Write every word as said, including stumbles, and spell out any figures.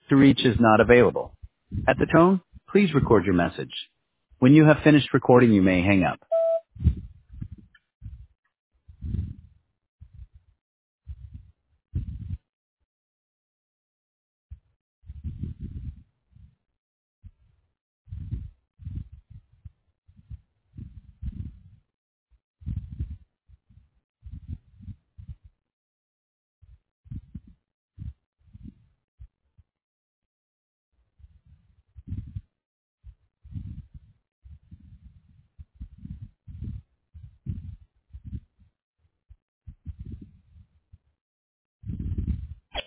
to reach is not available. At the tone, please record your message. When you have finished recording, you may hang up.